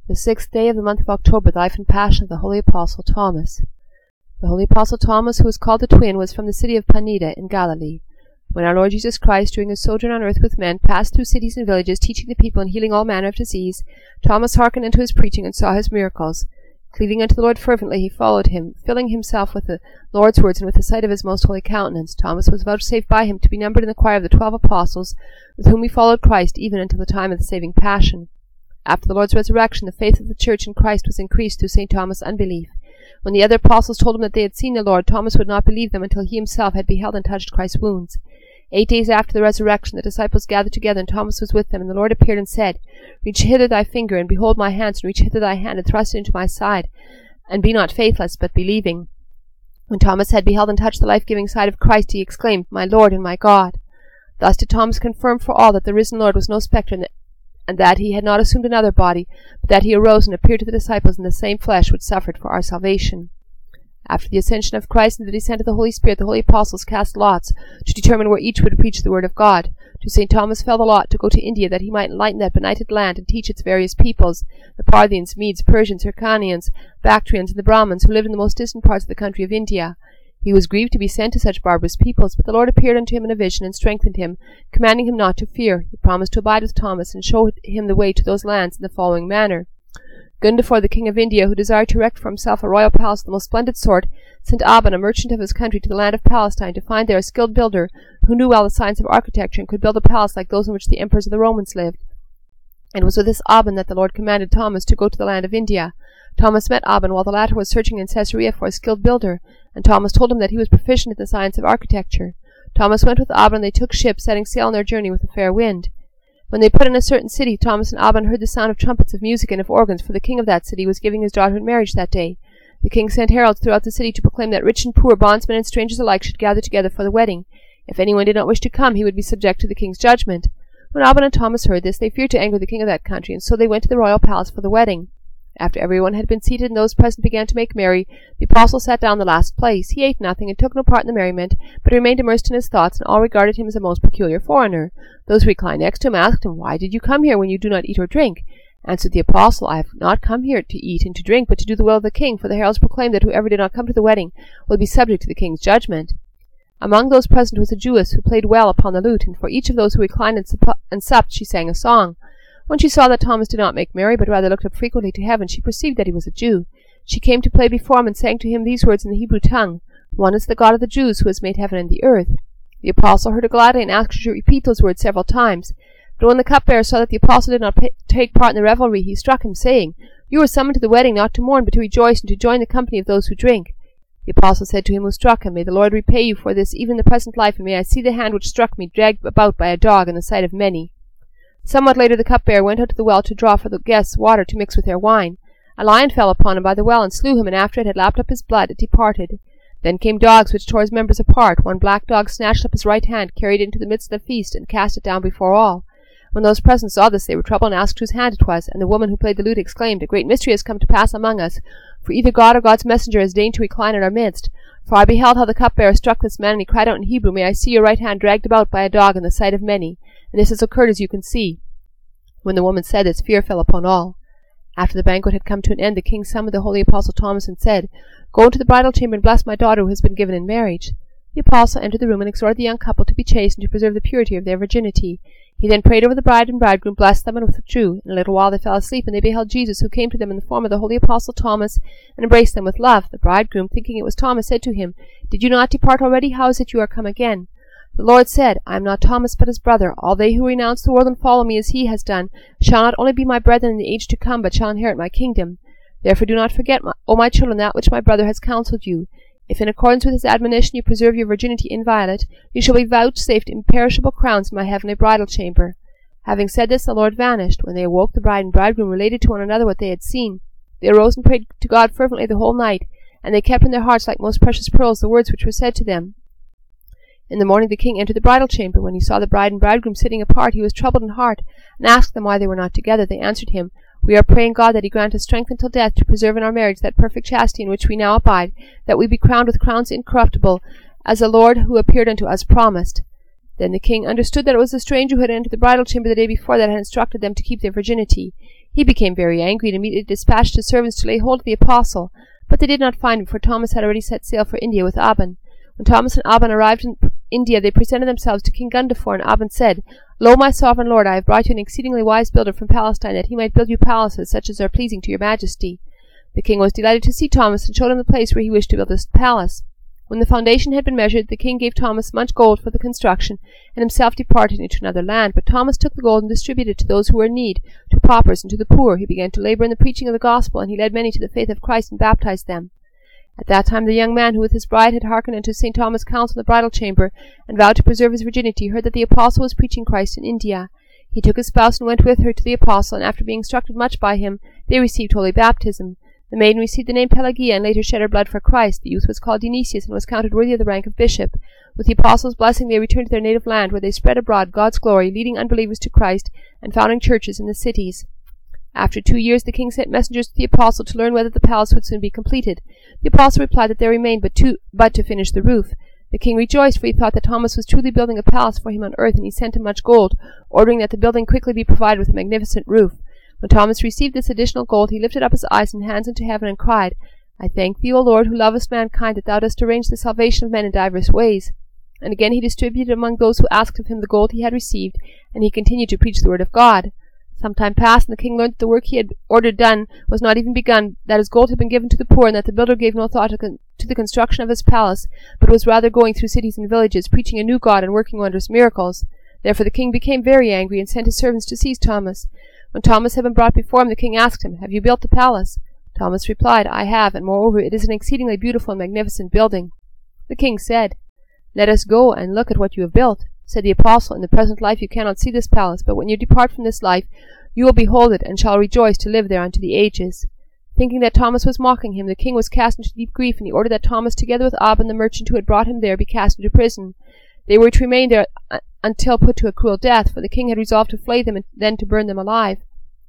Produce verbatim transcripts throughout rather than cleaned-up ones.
The sixth day of the month of October, the life and passion of the Holy Apostle Thomas. The Holy Apostle Thomas, who was called the Twin, was from the city of Panida in Galilee. When our Lord Jesus Christ, during his sojourn on earth with men, passed through cities and villages, teaching the people and healing all manner of disease, Thomas hearkened unto his preaching and saw his miracles. Cleaving unto the Lord fervently, he followed him, filling himself with the Lord's words and with the sight of his most holy countenance. Thomas was vouchsafed by him to be numbered in the choir of the twelve apostles, with whom he followed Christ even until the time of the saving passion. After the Lord's resurrection, the faith of the church in Christ was increased through Saint Thomas' unbelief. When the other apostles told him that they had seen the Lord, Thomas would not believe them until he himself had beheld and touched Christ's wounds. Eight days after the resurrection, the disciples gathered together, and Thomas was with them. And the Lord appeared and said, Reach hither thy finger, and behold my hands, and reach hither thy hand, and thrust it into my side, and be not faithless, but believing. When Thomas had beheld and touched the life-giving side of Christ, he exclaimed, My Lord and my God! Thus did Thomas confirm for all that the risen Lord was no spectre, and that he had not assumed another body, but that he arose and appeared to the disciples in the same flesh which suffered for our salvation. After the ascension of Christ and the descent of the Holy Spirit, the holy apostles cast lots to determine where each would preach the word of God. To Saint Thomas fell the lot to go to India, that he might enlighten that benighted land and teach its various peoples, the Parthians, Medes, Persians, Hyrcanians, Bactrians, and the Brahmins, who lived in the most distant parts of the country of India. He was grieved to be sent to such barbarous peoples, but the Lord appeared unto him in a vision, and strengthened him, commanding him not to fear. He promised to abide with Thomas, and show him the way to those lands in the following manner. Gundafor, the king of India, who desired to erect for himself a royal palace of the most splendid sort, sent Aban, a merchant of his country, to the land of Palestine, to find there a skilled builder, who knew well the science of architecture, and could build a palace like those in which the emperors of the Romans lived. And it was with this Aban that the Lord commanded Thomas to go to the land of India. Thomas met Aban while the latter was searching in Caesarea for a skilled builder, and Thomas told him that he was proficient in the science of architecture. Thomas went with Aban, and they took ship, setting sail on their journey with a fair wind. When they put in a certain city, Thomas and Aban heard the sound of trumpets, of music, and of organs, for the king of that city was giving his daughter in marriage that day. The king sent heralds throughout the city to proclaim that rich and poor, bondsmen and strangers alike, should gather together for the wedding. If anyone did not wish to come, he would be subject to the king's judgment. When Aban and Thomas heard this, they feared to anger the king of that country, and so they went to the royal palace for the wedding. After everyone had been seated and those present began to make merry, the apostle sat down in the last place. He ate nothing and took no part in the merriment, but remained immersed in his thoughts, and all regarded him as a most peculiar foreigner. Those who reclined next to him asked him, Why did you come here when you do not eat or drink? Answered the apostle, I have not come here to eat and to drink, but to do the will of the king, for the heralds proclaimed that whoever did not come to the wedding will be subject to the king's judgment. Among those present was a Jewess, who played well upon the lute, and for each of those who reclined and, supp- and supped she sang a song. When she saw that Thomas did not make merry, but rather looked up frequently to heaven, she perceived that he was a Jew. She came to play before him, and sang to him these words in the Hebrew tongue, One is the God of the Jews, who has made heaven and the earth. The apostle heard her gladly, and asked her to repeat those words several times. But when the cupbearer saw that the apostle did not pay- take part in the revelry, he struck him, saying, You were summoned to the wedding not to mourn, but to rejoice, and to join the company of those who drink. The apostle said to him who struck him, May the Lord repay you for this even in the present life, and may I see the hand which struck me dragged about by a dog in the sight of many. Somewhat later the cupbearer went out to the well to draw for the guests water to mix with their wine. A lion fell upon him by the well, and slew him, and after it had lapped up his blood, it departed. Then came dogs, which tore his members apart. One black dog snatched up his right hand, carried it into the midst of the feast, and cast it down before all. When those present saw this, they were troubled, and asked whose hand it was. And the woman who played the lute exclaimed, A great mystery has come to pass among us, for either God or God's messenger has deigned to recline in our midst. For I beheld how the cupbearer struck this man, and he cried out in Hebrew, May I see your right hand dragged about by a dog in the sight of many. And this has occurred as you can see. When the woman said this, fear fell upon all. After the banquet had come to an end, the king summoned the holy apostle Thomas, and said, Go into the bridal chamber and bless my daughter, who has been given in marriage. The apostle entered the room, and exhorted the young couple to be chaste, and to preserve the purity of their virginity. He then prayed over the bride and bridegroom, blessed them, and withdrew. In a little while they fell asleep, and they beheld Jesus, who came to them in the form of the holy apostle Thomas, and embraced them with love. The bridegroom, thinking it was Thomas, said to him, Did you not depart already? How is it you are come again? The Lord said, I am not Thomas, but his brother. All they who renounce the world and follow me as he has done shall not only be my brethren in the age to come, but shall inherit my kingdom. Therefore do not forget, my, O my children, that which my brother has counselled you. If in accordance with his admonition you preserve your virginity inviolate, you shall be vouchsafed imperishable crowns in my heavenly bridal chamber. Having said this, the Lord vanished. When they awoke, the bride and bridegroom related to one another what they had seen. They arose and prayed to God fervently the whole night, and they kept in their hearts like most precious pearls the words which were said to them. In the morning the king entered the bridal chamber. When he saw the bride and bridegroom sitting apart, he was troubled in heart, and asked them why they were not together. They answered him, We are praying God that he grant us strength until death, to preserve in our marriage that perfect chastity in which we now abide, that we be crowned with crowns incorruptible, as the Lord who appeared unto us promised. Then the king understood that it was the stranger who had entered the bridal chamber the day before that had instructed them to keep their virginity. He He became very angry and immediately dispatched his servants to lay hold of the apostle, but they did not find him, for Thomas had already set sail for India with Aban. When Thomas and Aban arrived in India, they presented themselves to King Gundefar, and Aban said, Lo, my sovereign lord, I have brought you an exceedingly wise builder from Palestine, that he might build you palaces such as are pleasing to your majesty. The king was delighted to see Thomas, and showed him the place where he wished to build this palace. When the foundation had been measured, the king gave Thomas much gold for the construction, and himself departed into another land. But Thomas took the gold and distributed it to those who were in need, to paupers and to the poor. He began to labor in the preaching of the gospel, and he led many to the faith of Christ and baptized them. At that time the young man who with his bride had hearkened unto Saint Thomas' counsel in the bridal chamber, and vowed to preserve his virginity, heard that the apostle was preaching Christ in India. He took his spouse and went with her to the apostle, and after being instructed much by him, they received holy baptism. The maiden received the name Pelagia, and later shed her blood for Christ. The youth was called Dionysius, and was counted worthy of the rank of bishop. With the apostles' blessing they returned to their native land, where they spread abroad God's glory, leading unbelievers to Christ, and founding churches in the cities. After two years the king sent messengers to the apostle to learn whether the palace would soon be completed. The apostle replied that there remained but to, but to finish the roof. The king rejoiced, for he thought that Thomas was truly building a palace for him on earth, and he sent him much gold, ordering that the building quickly be provided with a magnificent roof. When Thomas received this additional gold, he lifted up his eyes and hands into heaven, and cried, I thank thee, O Lord, who lovest mankind, that thou dost arrange the salvation of men in divers ways. And again he distributed among those who asked of him the gold he had received, and he continued to preach the word of God. Some time passed, and the king learned that the work he had ordered done was not even begun, that his gold had been given to the poor, and that the builder gave no thought to, con- to the construction of his palace, but was rather going through cities and villages, preaching a new God and working wondrous miracles. Therefore the king became very angry, and sent his servants to seize Thomas. When Thomas had been brought before him, the king asked him, Have you built the palace? Thomas replied, I have, and moreover it is an exceedingly beautiful and magnificent building. The king said, Let us go and look at what you have built. Said the apostle, In the present life you cannot see this palace, but when you depart from this life you will behold it, and shall rejoice to live there unto the ages. Thinking that Thomas was mocking him, the king was cast into deep grief, and he ordered that Thomas, together with Aban the merchant who had brought him there, be cast into prison. They were to remain there until put to a cruel death, for the king had resolved to flay them and then to burn them alive.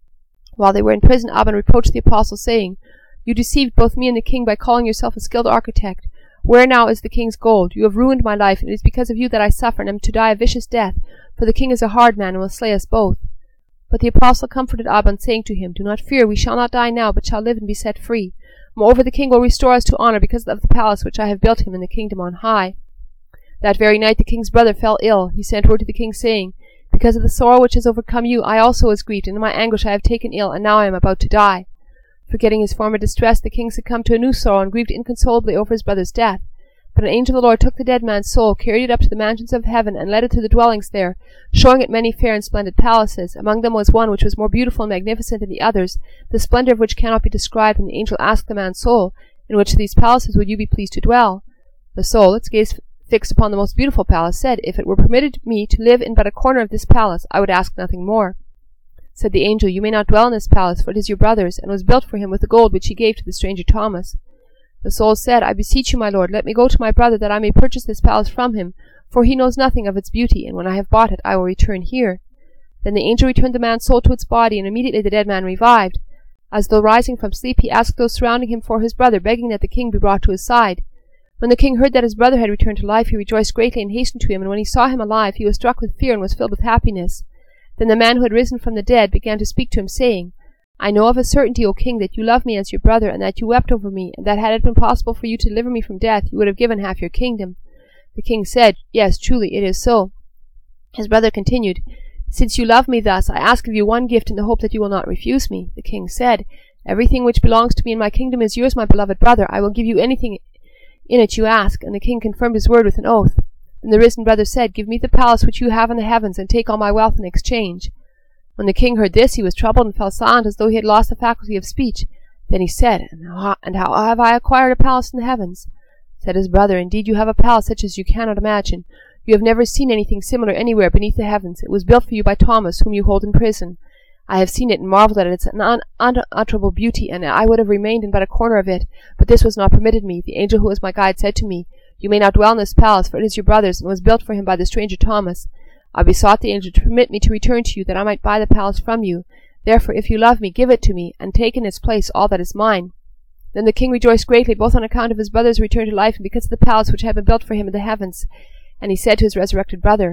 While they were in prison, Aban reproached the apostle, saying, You deceived both me and the king by calling yourself a skilled architect. Where now is the king's gold? You have ruined my life, and it is because of you that I suffer, and am to die a vicious death, for the king is a hard man, and will slay us both. But the apostle comforted Aban, saying to him, Do not fear, we shall not die now, but shall live and be set free. Moreover, the king will restore us to honour because of the palace which I have built him in the kingdom on high. That very night the king's brother fell ill. He sent word to the king, saying, Because of the sorrow which has overcome you, I also was grieved, and in my anguish I have taken ill, and now I am about to die. Forgetting his former distress, the king succumbed to a new sorrow, and grieved inconsolably over his brother's death. But an angel of the Lord took the dead man's soul, carried it up to the mansions of heaven, and led it to the dwellings there, showing it many fair and splendid palaces. Among them was one which was more beautiful and magnificent than the others, the splendour of which cannot be described, and the angel asked the man's soul, In which of these palaces would you be pleased to dwell? The soul, its gaze fixed upon the most beautiful palace, said, If it were permitted me to live in but a corner of this palace, I would ask nothing more. Said the angel, You may not dwell in this palace, for it is your brother's, and was built for him with the gold which he gave to the stranger Thomas. The soul said, I beseech you, my lord, let me go to my brother, that I may purchase this palace from him, for he knows nothing of its beauty, and when I have bought it, I will return here. Then the angel returned the man's soul to its body, and immediately the dead man revived. As though rising from sleep, he asked those surrounding him for his brother, begging that the king be brought to his side. When the king heard that his brother had returned to life, he rejoiced greatly and hastened to him, and when he saw him alive, he was struck with fear and was filled with happiness. Then the man who had risen from the dead began to speak to him, saying, I know of a certainty, O king, that you love me as your brother, and that you wept over me, and that had it been possible for you to deliver me from death, you would have given half your kingdom. The king said, Yes, truly, it is so. His brother continued, Since you love me thus, I ask of you one gift in the hope that you will not refuse me. The king said, Everything which belongs to me in my kingdom is yours, my beloved brother. I will give you anything in it you ask. And the king confirmed his word with an oath. Then the risen brother said, Give me the palace which you have in the heavens, and take all my wealth in exchange. When the king heard this, he was troubled and fell silent, as though he had lost the faculty of speech. Then he said, And how, and how have I acquired a palace in the heavens? Said his brother, Indeed, you have a palace such as you cannot imagine. You have never seen anything similar anywhere beneath the heavens. It was built for you by Thomas, whom you hold in prison. I have seen it and marveled at its un- unutterable beauty, and I would have remained in but a corner of it, but this was not permitted me. The angel who was my guide said to me, You may not dwell in this palace, for it is your brother's, and was built for him by the stranger Thomas. I besought the angel to permit me to return to you, that I might buy the palace from you. Therefore, if you love me, give it to me, and take in its place all that is mine. Then the king rejoiced greatly, both on account of his brother's return to life, and because of the palace which had been built for him in the heavens. And he said to his resurrected brother,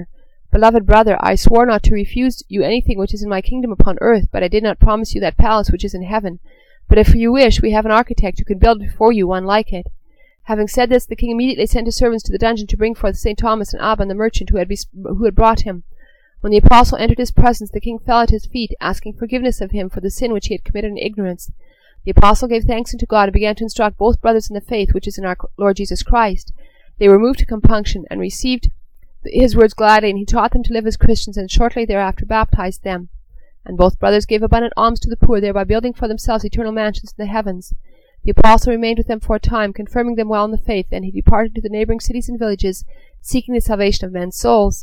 Beloved brother, I swore not to refuse you anything which is in my kingdom upon earth, but I did not promise you that palace which is in heaven. But if you wish, we have an architect who can build before you one like it." Having said this, the king immediately sent his servants to the dungeon to bring forth Saint Thomas and Abban the merchant who had, bes- who had brought him. When the apostle entered his presence, the king fell at his feet, asking forgiveness of him for the sin which he had committed in ignorance. The apostle gave thanks unto God and began to instruct both brothers in the faith which is in our Lord Jesus Christ. They were moved to compunction and received his words gladly, and he taught them to live as Christians, and shortly thereafter baptized them. And both brothers gave abundant alms to the poor, thereby building for themselves eternal mansions in the heavens. The apostle remained with them for a time, confirming them well in the faith. Then he departed to the neighbouring cities and villages, seeking the salvation of men's souls.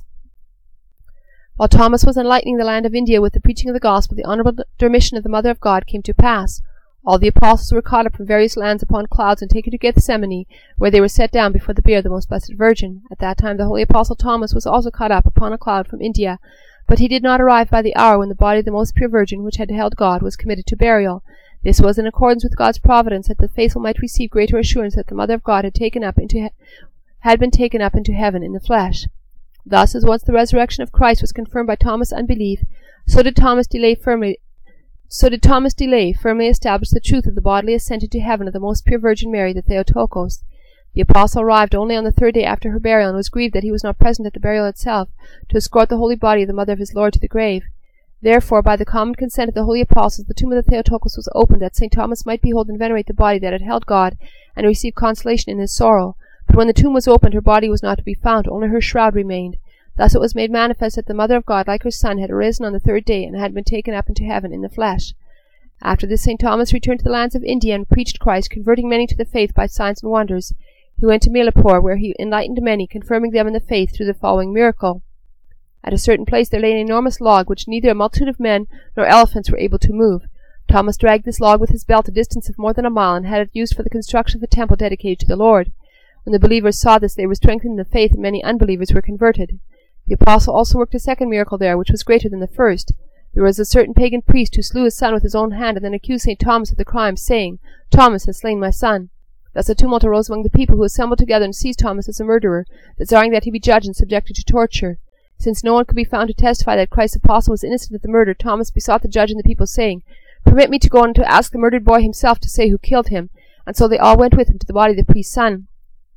While Thomas was enlightening the land of India with the preaching of the gospel, the honourable dormition of the Mother of God came to pass. All the apostles were caught up from various lands upon clouds and taken to Gethsemane, where they were set down before the bier of the most blessed Virgin. At that time the holy apostle Thomas was also caught up upon a cloud from India, but he did not arrive by the hour when the body of the most pure Virgin, which had held God, was committed to burial. This was in accordance with God's providence, that the faithful might receive greater assurance that the Mother of God had taken up into he- had been taken up into heaven in the flesh. Thus, as once the resurrection of Christ was confirmed by Thomas' unbelief, so did Thomas delay firmly so did Thomas delay firmly establish the truth of the bodily ascent into heaven of the most pure Virgin Mary, the Theotokos. The apostle arrived only on the third day after her burial, and was grieved that he was not present at the burial itself, to escort the holy body of the mother of his Lord to the grave. Therefore, by the common consent of the holy apostles, the tomb of the Theotokos was opened, that Saint Thomas might behold and venerate the body that had held God, and receive consolation in his sorrow. But when the tomb was opened, her body was not to be found, only her shroud remained. Thus it was made manifest that the Mother of God, like her Son, had arisen on the third day, and had been taken up into heaven in the flesh. After this, Saint Thomas returned to the lands of India, and preached Christ, converting many to the faith by signs and wonders. He went to Milapore, where he enlightened many, confirming them in the faith through the following miracle. At a certain place there lay an enormous log, which neither a multitude of men nor elephants were able to move. Thomas dragged this log with his belt a distance of more than a mile, and had it used for the construction of a temple dedicated to the Lord. When the believers saw this, they were strengthened in the faith, and many unbelievers were converted. The apostle also worked a second miracle there, which was greater than the first. There was a certain pagan priest who slew his son with his own hand, and then accused Saint Thomas of the crime, saying, "Thomas has slain my son." Thus a tumult arose among the people, who assembled together and seized Thomas as a murderer, desiring that he be judged and subjected to torture. Since no one could be found to testify that Christ's apostle was innocent of the murder, Thomas besought the judge and the people, saying, "Permit me to go and to ask the murdered boy himself to say who killed him." And so they all went with him to the body of the priest's son.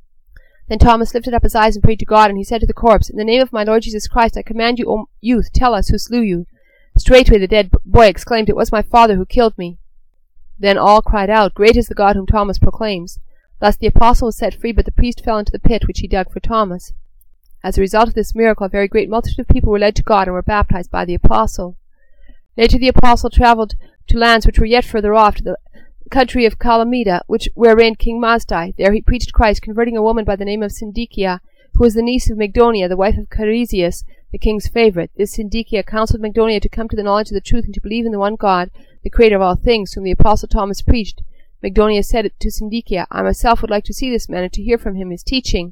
Then Thomas lifted up his eyes and prayed to God, and he said to the corpse, "In the name of my Lord Jesus Christ, I command you, O youth, tell us who slew you." Straightway the dead boy exclaimed, "It was my father who killed me." Then all cried out, "Great is the God whom Thomas proclaims." Thus the apostle was set free, but the priest fell into the pit which he dug for Thomas. As a result of this miracle, a very great multitude of people were led to God and were baptized by the apostle. Later the apostle travelled to lands which were yet further off, to the country of Calamida, which where reigned King Mazdai. There he preached Christ, converting a woman by the name of Syndicia, who was the niece of Mygdonia, the wife of Carisius, the king's favourite. This Syndicia counselled Mygdonia to come to the knowledge of the truth and to believe in the one God, the creator of all things, whom the apostle Thomas preached. Mygdonia said to Syndicia, "I myself would like to see this man and to hear from him his teaching."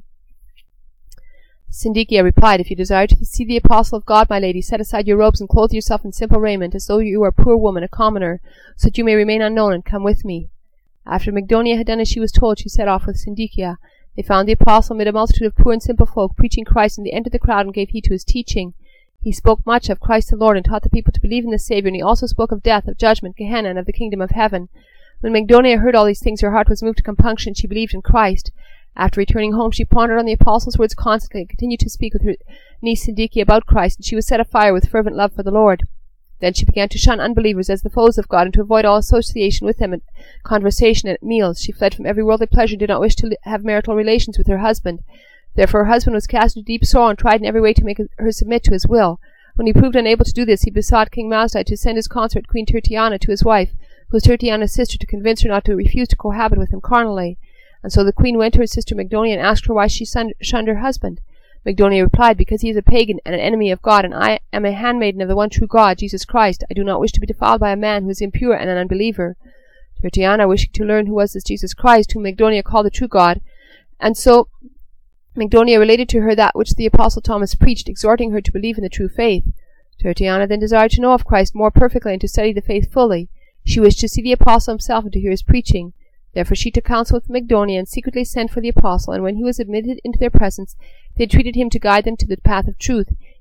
Syndicia replied, "If you desire to see the apostle of God, my lady, set aside your robes and clothe yourself in simple raiment, as though you were a poor woman, a commoner, so that you may remain unknown, and come with me." After Mygdonia had done as she was told, she set off with Syndicia. They found the apostle amid a multitude of poor and simple folk, preaching Christ, and they entered the crowd and gave heed to his teaching. He spoke much of Christ the Lord, and taught the people to believe in the Saviour, and he also spoke of death, of judgment, Gehenna, and of the kingdom of heaven. When Mygdonia heard all these things, her heart was moved to compunction, and she believed in Christ. After returning home, she pondered on the apostle's words constantly, and continued to speak with her niece Syndicia about Christ, and she was set afire with fervent love for the Lord. Then she began to shun unbelievers as the foes of God, and to avoid all association with them at conversation and at meals. She fled from every worldly pleasure, and did not wish to have marital relations with her husband. Therefore her husband was cast into deep sorrow, and tried in every way to make her submit to his will. When he proved unable to do this, he besought King Mazdai to send his consort Queen Tertiana to his wife, who was Tertiana's sister, to convince her not to refuse to cohabit with him carnally. And so the queen went to her sister Mygdonia and asked her why she shunned her husband. Mygdonia replied, "Because he is a pagan and an enemy of God, and I am a handmaiden of the one true God, Jesus Christ. I do not wish to be defiled by a man who is impure and an unbeliever." Tertiana, wishing to learn who was this Jesus Christ, whom Mygdonia called the true God, and so Mygdonia related to her that which the apostle Thomas preached, exhorting her to believe in the true faith. Tertiana then desired to know of Christ more perfectly and to study the faith fully. She wished to see the apostle himself and to hear his preaching. Therefore she took counsel with Mygdonia, and secretly sent for the apostle, and when he was admitted into their presence, they entreated him to guide them to the path of truth.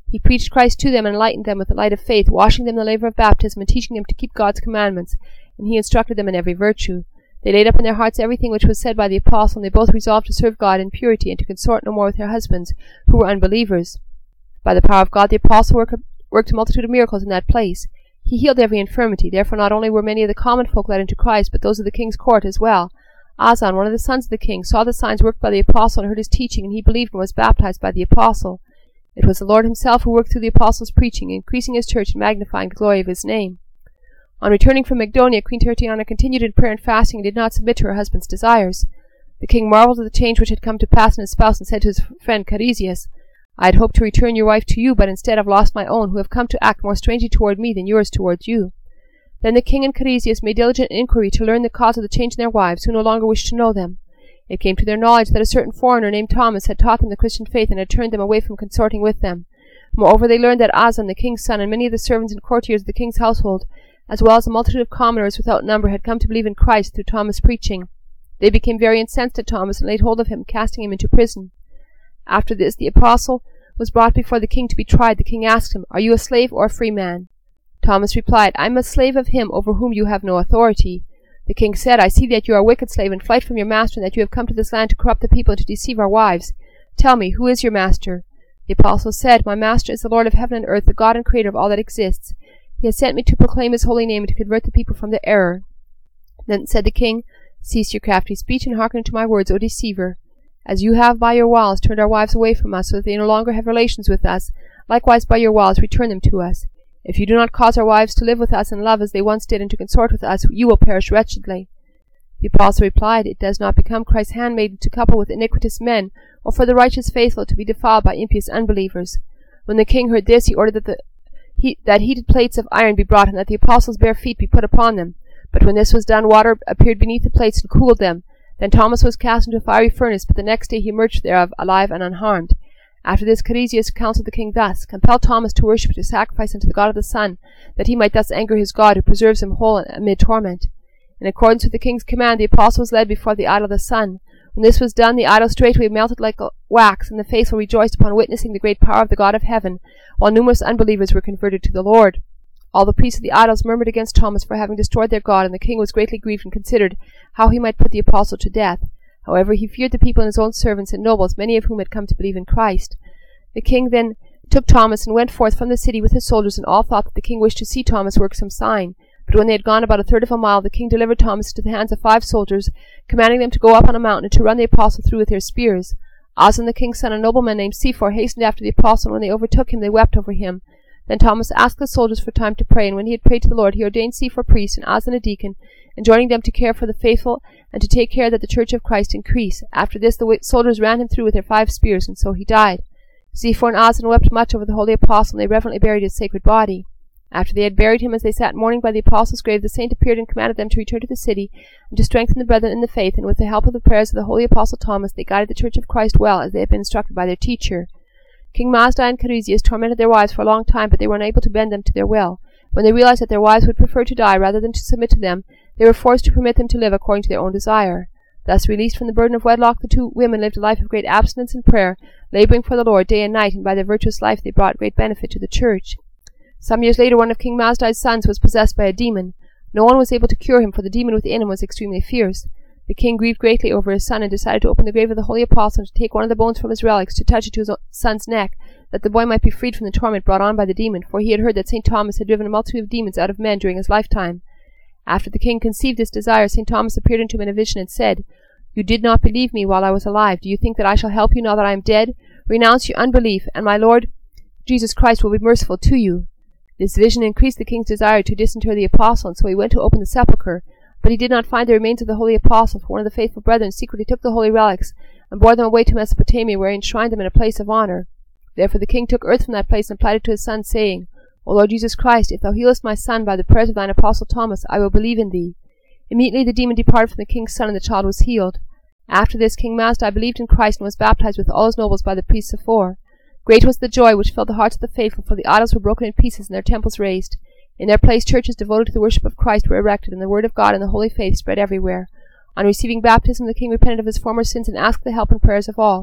He preached Christ to them and enlightened them with the light of faith, washing them in the laver of baptism and teaching them to keep God's commandments, and he instructed them in every virtue. They laid up in their hearts everything which was said by the apostle, and they both resolved to serve God in purity and to consort no more with their husbands, who were unbelievers. By the power of God the apostle work, worked a multitude of miracles in that place. He healed every infirmity. Therefore not only were many of the common folk led into Christ, but those of the king's court as well. Azan, one of the sons of the king, saw the signs worked by the apostle and heard his teaching, and he believed and was baptized by the apostle. It was the Lord himself who worked through the apostle's preaching, increasing his church and magnifying the glory of his name. On returning from Magdonia, Queen Tertiana continued in prayer and fasting and did not submit to her husband's desires. The king marveled at the change which had come to pass in his spouse, and said to his friend Carisius, I had hoped to return your wife to you, but instead have lost my own, who have come to act more strangely toward me than yours towards you. Then the king and Carisius made diligent inquiry to learn the cause of the change in their wives, who no longer wished to know them. It came to their knowledge that a certain foreigner named Thomas had taught them the Christian faith and had turned them away from consorting with them. Moreover, they learned that Azan, the king's son, and many of the servants and courtiers of the king's household, as well as a multitude of commoners without number, had come to believe in Christ through Thomas' preaching. They became very incensed at Thomas, and laid hold of him, casting him into prison. After this, the apostle was brought before the king to be tried. The king asked him, Are you a slave or a free man? Thomas replied, I am a slave of him over whom you have no authority. The king said, I see that you are a wicked slave in flight from your master, and that you have come to this land to corrupt the people and to deceive our wives. Tell me, who is your master? The apostle said, My master is the Lord of heaven and earth, the God and creator of all that exists. He has sent me to proclaim his holy name and to convert the people from their error. Then said the king, Cease your crafty speech and hearken to my words, O deceiver. As you have by your wiles turned our wives away from us, so that they no longer have relations with us, likewise by your wiles return them to us. If you do not cause our wives to live with us in love as they once did, and to consort with us, you will perish wretchedly. The apostle replied, It does not become Christ's handmaiden to couple with iniquitous men, or for the righteous faithful to be defiled by impious unbelievers. When the king heard this, he ordered that the he, that heated plates of iron be brought, and that the apostles' bare feet be put upon them. But when this was done, water appeared beneath the plates and cooled them. Then Thomas was cast into a fiery furnace, but the next day he emerged thereof alive and unharmed. After this, Carisius counselled the king thus, Compel Thomas to worship and to sacrifice unto the God of the sun, that he might thus anger his God, who preserves him whole amid torment. In accordance with the king's command, the apostle was led before the idol of the sun. When this was done, the idol straightway melted like wax, and the faithful rejoiced upon witnessing the great power of the God of heaven, while numerous unbelievers were converted to the Lord. All the priests of the idols murmured against Thomas for having destroyed their God, and the king was greatly grieved and considered how he might put the apostle to death. However, he feared the people and his own servants and nobles, many of whom had come to believe in Christ. The king then took Thomas and went forth from the city with his soldiers, and all thought that the king wished to see Thomas work some sign. But when they had gone about a third of a mile, the king delivered Thomas into the hands of five soldiers, commanding them to go up on a mountain and to run the apostle through with their spears. Azan the king's son, a nobleman named Sephor, hastened after the apostle, and when they overtook him, they wept over him. Then Thomas asked the soldiers for time to pray, and when he had prayed to the Lord, he ordained Sephor priest and Azan a deacon, enjoining them to care for the faithful, and to take care that the church of Christ increase. After this the soldiers ran him through with their five spears, and so he died. Sephor and Azan wept much over the holy apostle, and they reverently buried his sacred body. After they had buried him, as they sat mourning by the apostle's grave, the saint appeared and commanded them to return to the city, and to strengthen the brethren in the faith, and with the help of the prayers of the holy apostle Thomas, they guided the church of Christ well, as they had been instructed by their teacher. King Mazda and Carisius tormented their wives for a long time, but they were unable to bend them to their will. When they realized that their wives would prefer to die rather than to submit to them, they were forced to permit them to live according to their own desire. Thus released from the burden of wedlock, the two women lived a life of great abstinence and prayer, laboring for the Lord day and night, and by their virtuous life they brought great benefit to the church. Some years later, one of King Mazdai's sons was possessed by a demon. No one was able to cure him, for the demon within him was extremely fierce. The king grieved greatly over his son, and decided to open the grave of the holy apostle, and to take one of the bones from his relics, to touch it to his son's neck, that the boy might be freed from the torment brought on by the demon, for he had heard that Saint Thomas had driven a multitude of demons out of men during his lifetime. After the king conceived this desire, Saint Thomas appeared unto him in a vision, and said, You did not believe me while I was alive. Do you think that I shall help you now that I am dead? Renounce your unbelief, and my Lord Jesus Christ will be merciful to you. This vision increased the king's desire to disinter the apostle, and so he went to open the sepulchre. But he did not find the remains of the holy apostle, for one of the faithful brethren secretly took the holy relics, and bore them away to Mesopotamia, where he enshrined them in a place of honour. Therefore the king took earth from that place, and applied it to his son, saying, O Lord Jesus Christ, if thou healest my son by the prayers of thine apostle Thomas, I will believe in thee. Immediately the demon departed from the king's son, and the child was healed. After this, King Mazdai believed in Christ, and was baptized with all his nobles by the priest Sephor. Great was the joy which filled the hearts of the faithful, for the idols were broken in pieces, and their temples razed. In their place churches devoted to the worship of Christ were erected, and the word of God and the holy faith spread everywhere. On receiving baptism, the king repented of his former sins, and asked the help and prayers of all.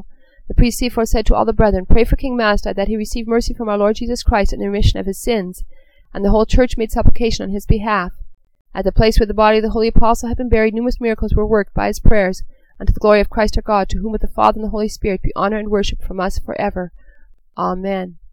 The priest Cephas said to all the brethren, "Pray for King Masdai, that he receive mercy from our Lord Jesus Christ and the remission of his sins." And the whole church made supplication on his behalf. At the place where the body of the holy apostle had been buried, numerous miracles were worked by his prayers, unto the glory of Christ our God, to whom with the Father and the Holy Spirit be honour and worship from us for ever. Amen.